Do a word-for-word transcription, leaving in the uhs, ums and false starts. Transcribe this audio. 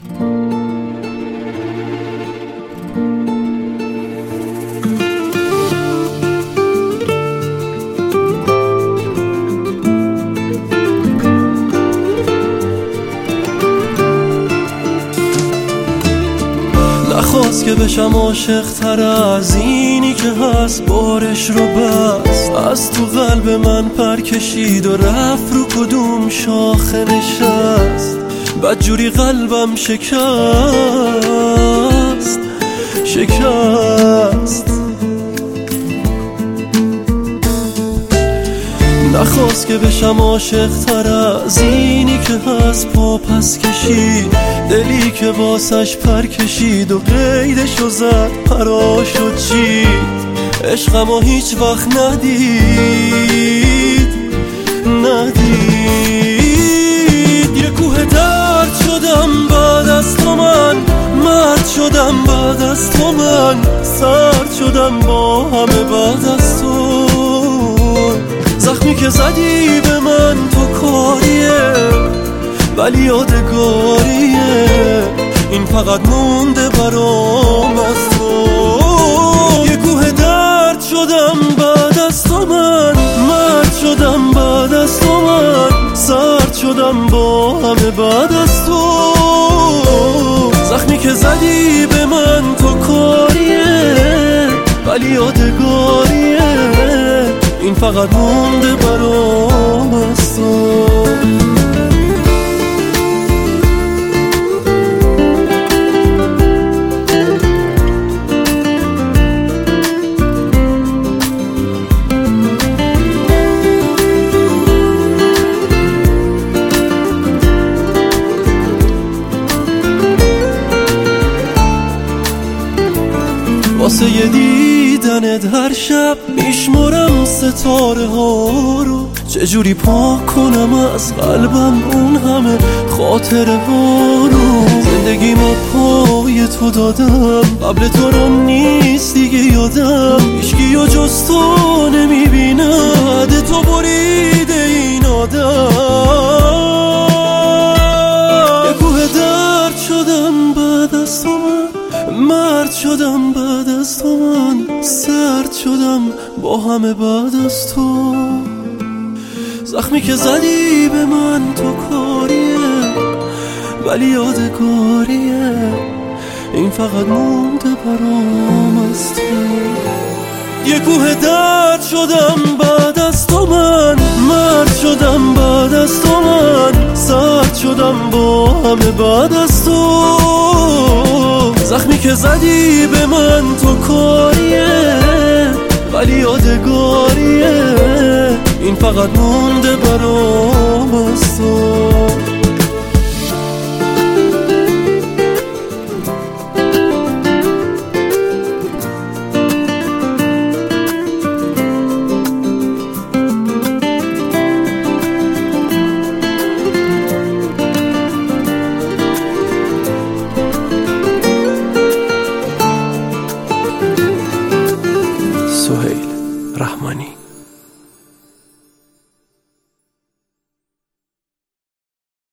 نخواست که بشم عاشق تر از اینی که هست، بارش رو بست از تو قلب من پر کشید و رفت رو کدوم شاخه نشست. بدجوری قلبم شکست شکست. نخواست که بشم عاشق تر از اینی که هست، پا پس کشید دلی که واسش پر کشید و قیدشو زد پراشو چید. عشقمو هیچ وقت ندید ندید. یه کوه درد شدم بعد از تو من، مرد شدم بعد از تو من، سرد شدم با همه بعد از تو. زخمی که زدی به من تو کاریه ولی یادگاریه، این فقط مونده برام از تو. یه کوه درد شدم بعد از تو من، مرد شدم بعد از تو من، سرد شدم با همه بعد از تو. زخمی که زدی به من تو کاریه ولی یادگاریه، این فقط مونده برام از تو. واسه یه دیدنت هر شب میشمرم ستاره ها رو، چجوری پاک کنم از قلبم اون همه خاطره ها رو. زندگیمو پای تو دادم، قبل تو رو نیست دیگه یادم، هیچکی و جز تو نمیبیند، تو بریده این آدم. یه کوه درد شدم بعد از تو من، مرد شدم بعد از تو من، سرد شدم با همه بعد از تو. زخمی که زدی به من تو کاریه ولی یادگاریه، این فقط مونده برام از تو. یه کوه درد شدم بعد از تو من، مرد شدم بعد از تو من، سرد شدم با همه بعد از تو. زخمی که زدی به من تو کاریه ولی یادگاریه، این فقط مونده برام از تو.